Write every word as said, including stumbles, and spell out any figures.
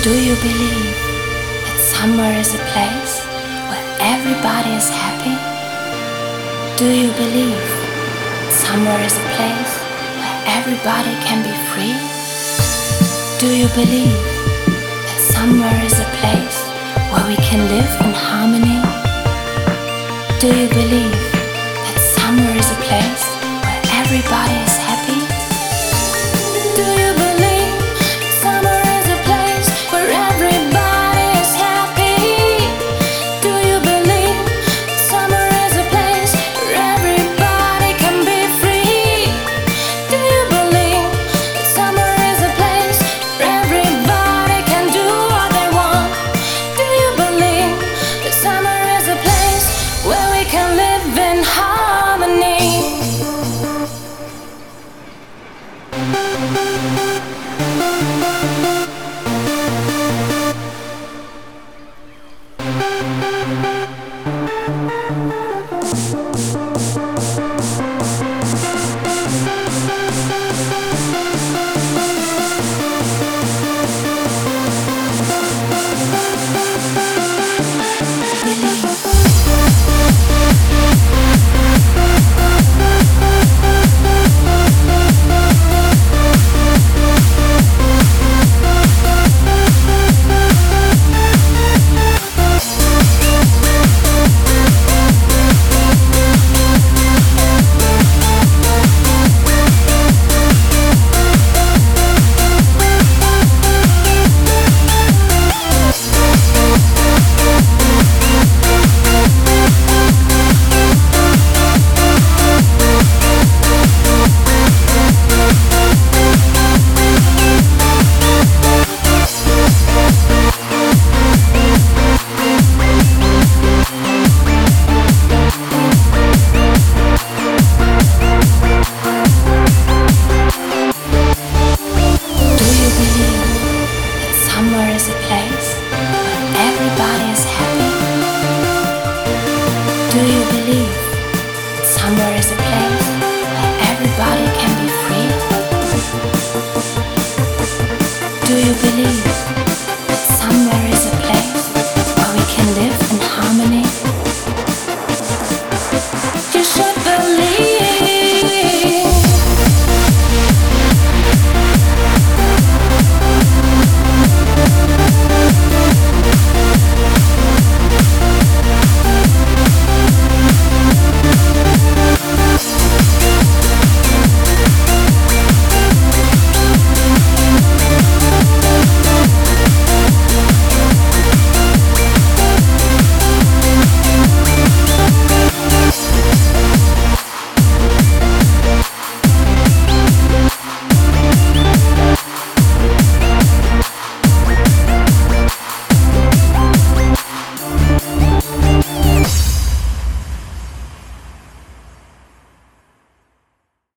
Do you believe that somewhere is a place where everybody is happy? Do you believe that somewhere is a place where everybody can be free? Do you believe that somewhere is a place where we can live in harmony? Do you believe that somewhere is a place where everybody is happy? Do you believe somewhere is a place where everybody is happy? Do you believe somewhere is a place where everybody can be free? Do you believe somewhere is a place where everybody can do what they want? Do you believe that somewhere is a place where we can live in harmony? Somewhere is a place where everybody is happy? Do you believe that somewhere is a place where everybody can be free? Do you believe